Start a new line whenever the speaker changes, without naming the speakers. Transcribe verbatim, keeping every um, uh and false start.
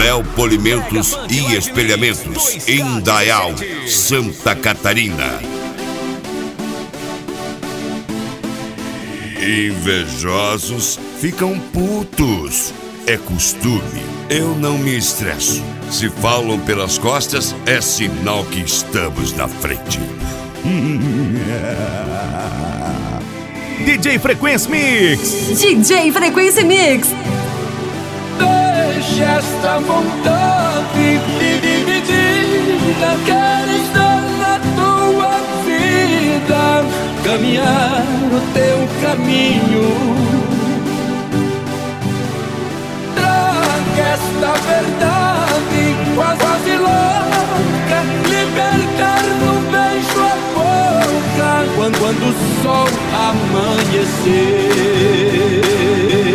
Léo Polimentos e Espelhamentos, Indaial, Santa Catarina. Invejosos ficam putos. É costume. Eu não me estresso. Se falam pelas costas, é sinal que estamos na frente.
D J Frequência Mix.
D J Frequência Mix.
Deixa esta vontade dividida. Quero estar na tua vida, caminhar o teu caminho. Esta verdade quase louca, libertar no beijo a boca quando, quando o sol amanhecer.